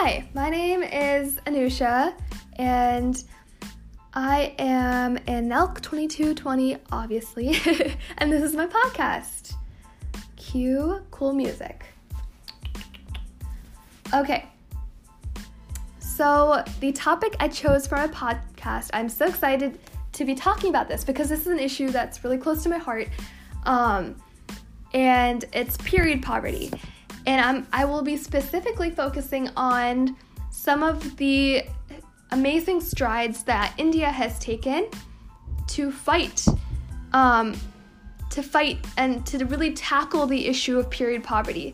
Hi, my name is Anusha, and I am in NELC 2220, obviously, and this is my podcast. Cue cool music. Okay, so the topic I chose for my podcast, I'm so excited to be talking about this because this is an issue that's really close to my heart, and it's period poverty. And I will be specifically focusing on some of the amazing strides that India has taken to fight and to really tackle the issue of period poverty.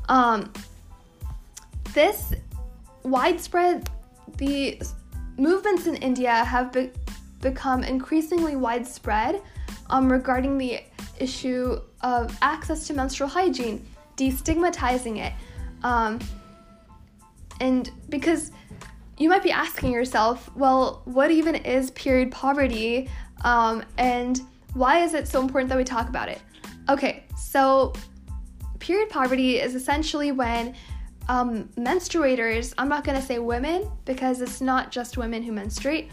The movements in India have become increasingly widespread regarding the issue of access to menstrual hygiene, destigmatizing it. And because you might be asking yourself, well, what even is period poverty? And why is it so important that we talk about it? Okay, so period poverty is essentially when menstruators, I'm not going to say women because it's not just women who menstruate,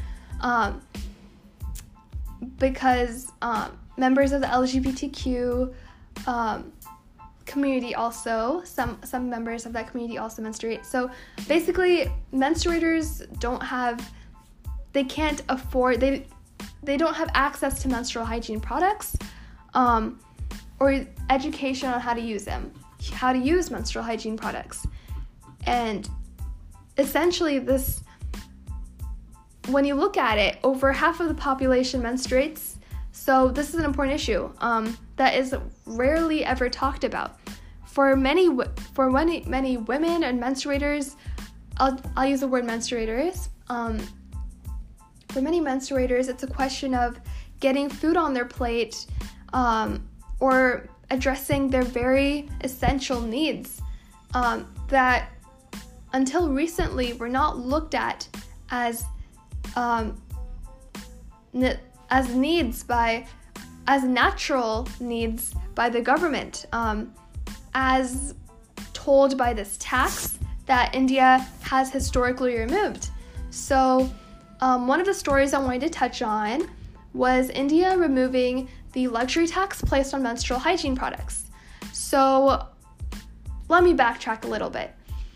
because members of the LGBTQ community also, some members of that community also menstruate. So basically, menstruators they don't have access to menstrual hygiene products or education on how to use menstrual hygiene products. And essentially when you look at it, over half of the population menstruates. So this is an important issue that is rarely ever talked about. For many women and menstruators, I'll use the word menstruators. For many menstruators, it's a question of getting food on their plate or addressing their very essential needs that until recently were not looked at as natural needs by the government, as told by this tax that India has historically removed. So one of the stories I wanted to touch on was India removing the luxury tax placed on menstrual hygiene products. So let me backtrack a little bit.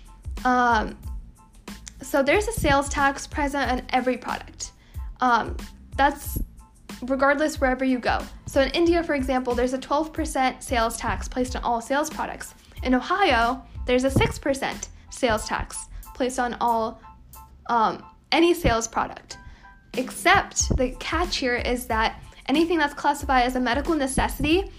So there's a sales tax present on every product. That's regardless wherever you go. So in India, for example, there's a 12% sales tax placed on all sales products. In Ohio, there's a 6% sales tax placed on all any sales product. Except the catch here is that anything that's classified as a medical necessity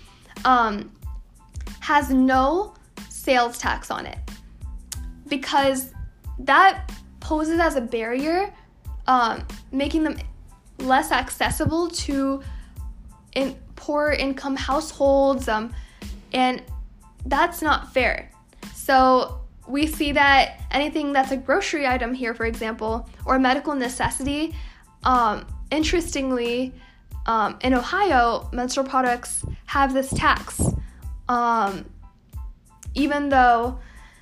has no sales tax on it, because that poses as a barrier, making them less accessible to poor income households, and that's not fair. So we see that anything that's a grocery item here, for example, or a medical necessity, interestingly, in Ohio, menstrual products have this tax, even though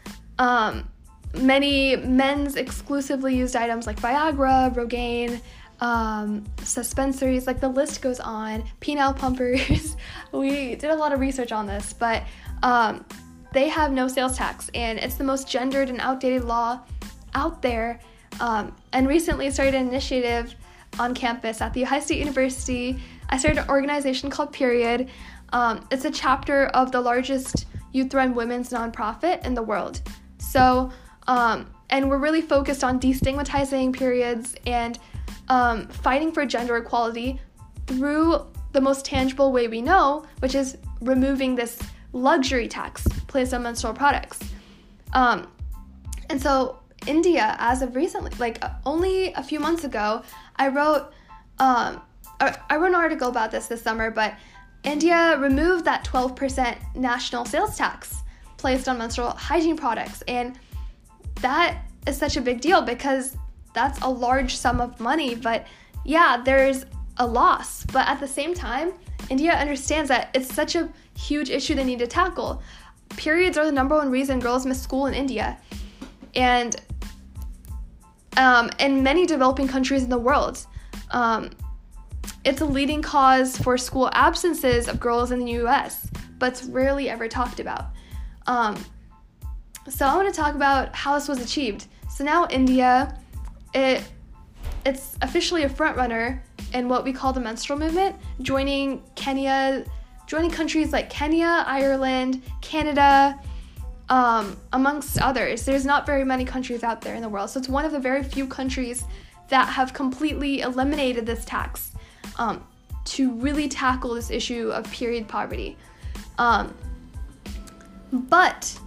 many men's exclusively used items like Viagra, Rogaine, suspensories, like the list goes on, penile pumpers. We did a lot of research on this, but they have no sales tax, and it's the most gendered and outdated law out there. And recently started an initiative on campus at The Ohio State University. I started an organization called Period. It's a chapter of the largest youth-run women's nonprofit in the world. So, and we're really focused on destigmatizing periods and fighting for gender equality through the most tangible way we know, which is removing this luxury tax placed on menstrual products. And so India, as of recently, like only a few months ago, I wrote an article about this summer, but India removed that 12% national sales tax placed on menstrual hygiene products. And that is such a big deal because that's a large sum of money. But yeah, there's a loss. But at the same time, India understands that it's such a huge issue they need to tackle. Periods are the number one reason girls miss school in India. And in many developing countries in the world. It's a leading cause for school absences of girls in the US, but it's rarely ever talked about. So I want to talk about how this was achieved. So now India, it's officially a front runner in what we call the menstrual movement, joining countries like Kenya, Ireland, Canada, amongst others. There's not very many countries out there in the world, so it's one of the very few countries that have completely eliminated this tax to really tackle this issue of period poverty. But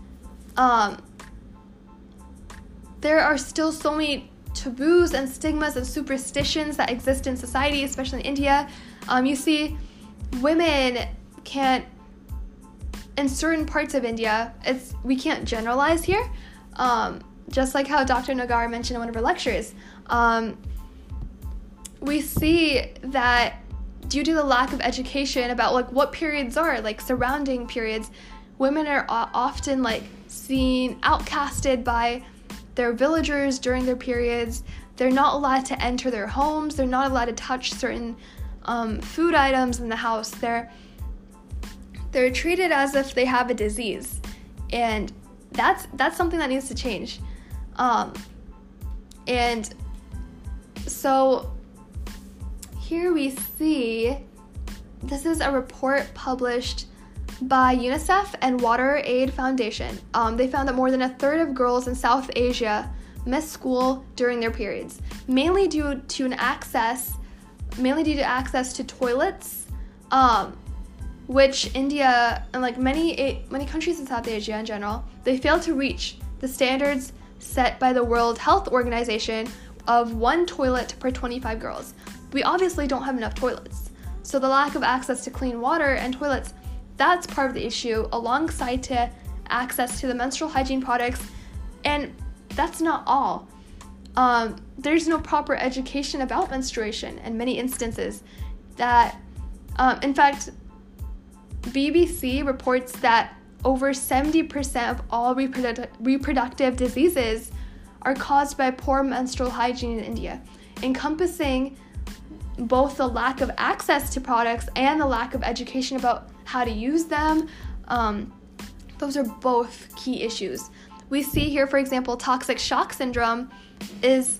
there are still so many taboos and stigmas and superstitions that exist in society, especially in India. You see, women can't, in certain parts of India, we can't generalize here, just like how Dr. Nagar mentioned in one of her lectures. We see that due to the lack of education about like what periods are, like surrounding periods, women are often like seen outcasted by their villagers during their periods. They're not allowed to enter their homes. They're not allowed to touch certain food items in the house. They're treated as if they have a disease, and that's something that needs to change. And so here we see, this is a report published by UNICEF and Water Aid Foundation. They found that more than a third of girls in South Asia miss school during their periods, mainly due to access to toilets, which India and like many countries in South Asia in general, they fail to reach the standards set by the World Health Organization of 1 toilet per 25 girls. We obviously don't have enough toilets, so the lack of access to clean water and toilets, that's part of the issue, alongside to access to the menstrual hygiene products. And that's not all. There's no proper education about menstruation in many instances. That, in fact, BBC reports that over 70% of all reproductive diseases are caused by poor menstrual hygiene in India, encompassing both the lack of access to products and the lack of education about how to use them. Those are both key issues. We see here, for example, toxic shock syndrome it's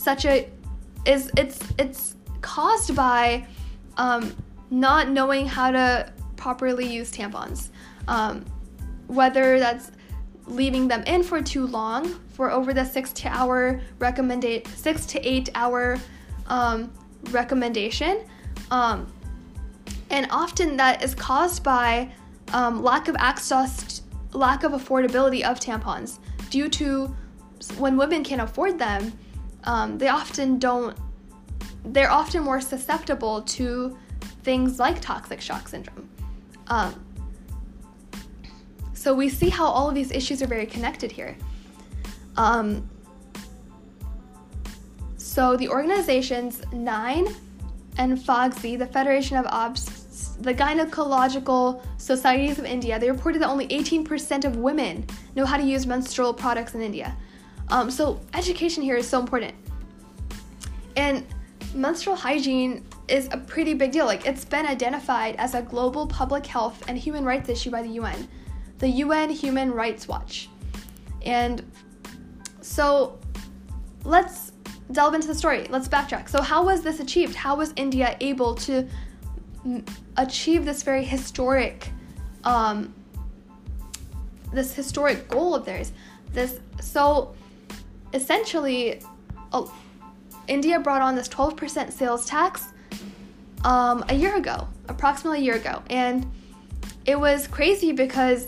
caused by not knowing how to properly use tampons, whether that's leaving them in for too long, for over the 6 to 8 hour recommendation, and often that is caused by lack of affordability of tampons. Due to when women can't afford them, they're often more susceptible to things like toxic shock syndrome. So we see how all of these issues are very connected here. So the organizations NINE and FOGSI, the Federation of the Gynecological Societies of India, they reported that only 18% of women know how to use menstrual products in India. So education here is so important. And menstrual hygiene is a pretty big deal. Like, it's been identified as a global public health and human rights issue by the UN Human Rights Watch. And so let's delve into the story. Let's backtrack. So how was this achieved? How was India able to achieve this very historic goal of theirs? So essentially, India brought on this 12% sales tax approximately a year ago. And it was crazy because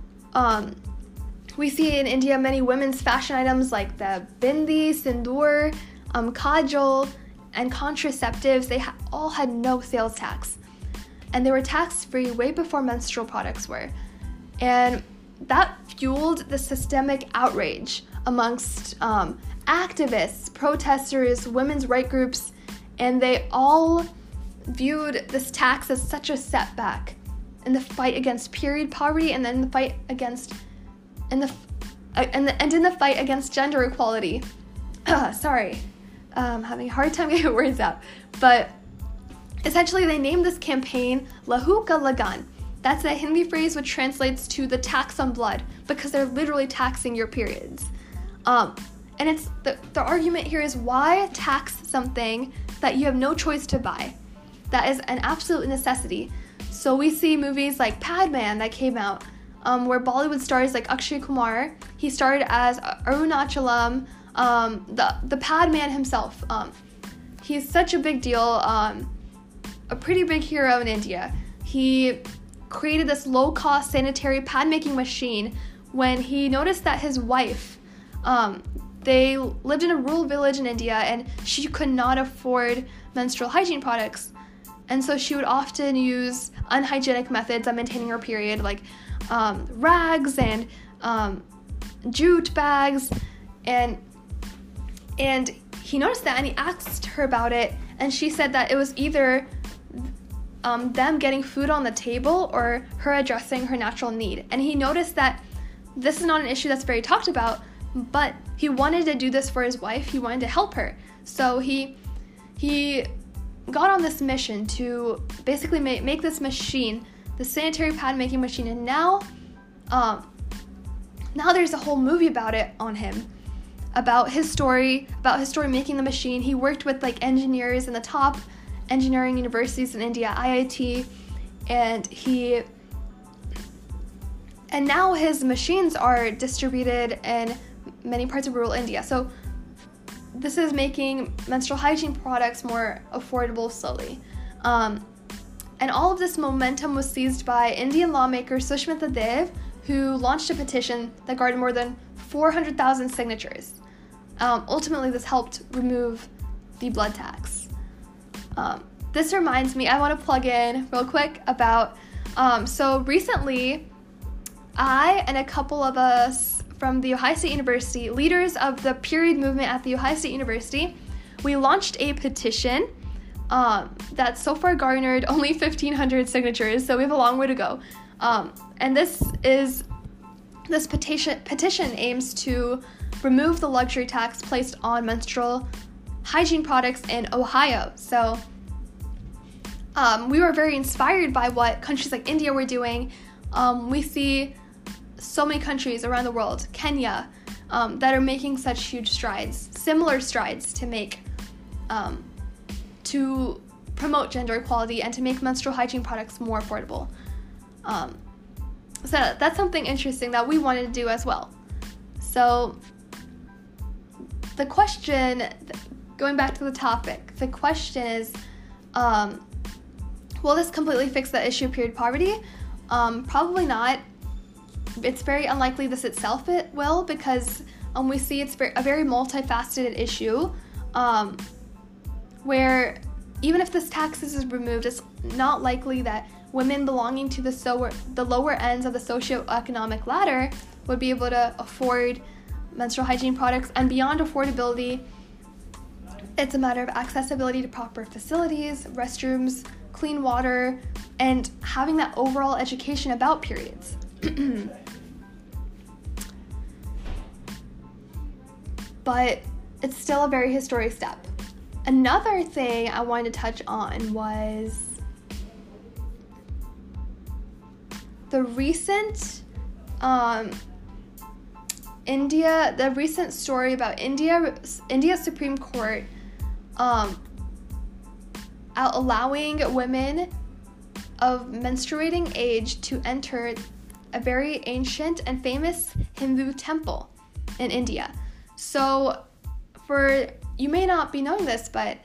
we see in India many women's fashion items like the bindi, sindoor, kajal, and contraceptives. They all had no sales tax. And they were tax-free way before menstrual products were. And that fueled the systemic outrage amongst activists, protesters, women's rights groups, and they all viewed this tax as such a setback in the fight against period poverty, and then in the fight against gender equality. sorry, having a hard time getting words out, but essentially they named this campaign Lahu Ka Lagan. That's a Hindi phrase which translates to the tax on blood, because they're literally taxing your periods. And it's the argument here is, why tax something that you have no choice to buy? That is an absolute necessity. So we see movies like Padman that came out, where Bollywood stars like Akshay Kumar, he starred as Arunachalam, the Padman himself. He's such a big deal, a pretty big hero in India. He created this low-cost sanitary pad-making machine when he noticed that his wife, they lived in a rural village in India, and she could not afford menstrual hygiene products. And so she would often use unhygienic methods of maintaining her period, like rags and jute bags. And he noticed that, and he asked her about it, and she said that it was either them getting food on the table or her addressing her natural need. And he noticed that this is not an issue that's very talked about, but he wanted to do this for his wife. He wanted to help her. So he got on this mission to basically make this machine, the sanitary pad making machine. And now there's a whole movie about it on him, about his story making the machine. He worked with like engineers in the top engineering universities in India, IIT, and now his machines are distributed in many parts of rural India. So this is making menstrual hygiene products more affordable slowly. And all of this momentum was seized by Indian lawmaker Sushmita Dev, who launched a petition that garnered more than 400,000 signatures. Ultimately, this helped remove the blood tax. This reminds me, I want to plug in real quick about, so recently, I and a couple of us from The Ohio State University, leaders of the period movement at The Ohio State University, we launched a petition that so far garnered only 1,500 signatures, so we have a long way to go. And this petition aims to remove the luxury tax placed on menstrual hygiene products in Ohio. So we were very inspired by what countries like India were doing. We see so many countries around the world, Kenya, that are making such huge strides, similar strides to make, to promote gender equality and to make menstrual hygiene products more affordable. So that's something interesting that we wanted to do as well. So the question, going back to the topic, the question is, will this completely fix the issue of period poverty? Probably not. It's very unlikely this itself it will, because we see it's a very multifaceted issue, where even if this tax is removed, it's not likely that women belonging to the lower ends of the socioeconomic ladder would be able to afford menstrual hygiene products. And beyond affordability, it's a matter of accessibility to proper facilities, restrooms, clean water, and having that overall education about periods. But it's still a very historic step. Another thing I wanted to touch on was the recent story about India's Supreme Court allowing women of menstruating age to enter a very ancient and famous Hindu temple in India. So, you may not be knowing this, but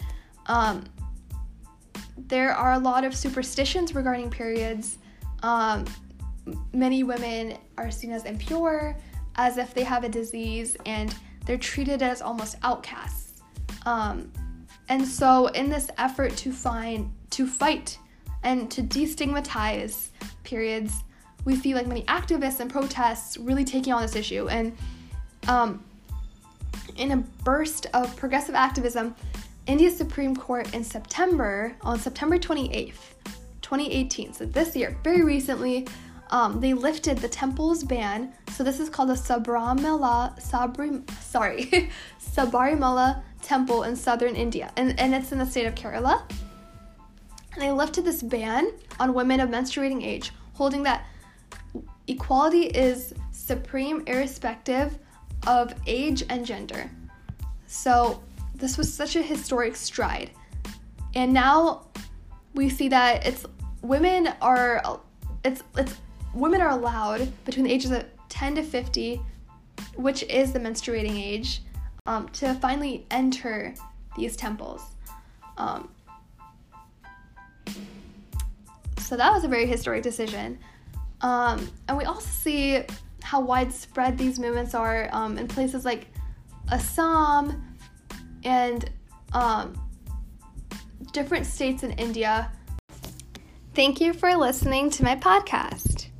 there are a lot of superstitions regarding periods. Many women are seen as impure, as if they have a disease, and they're treated as almost outcasts. And so in this effort to fight and to destigmatize periods, we see like many activists and protests really taking on this issue. And in a burst of progressive activism, India's Supreme Court on September 28th, 2018, so this year, very recently, they lifted the temple's ban. So this is called the Sabarimala Temple in southern India, and it's in the state of Kerala. And they lifted this ban on women of menstruating age, holding that equality is supreme irrespective of age and gender. So this was such a historic stride. And now we see that women are allowed between the ages of 10 to 50, which is the menstruating age, to finally enter these temples. So that was a very historic decision. And we also see how widespread these movements are in places like Assam and different states in India. Thank you for listening to my podcast.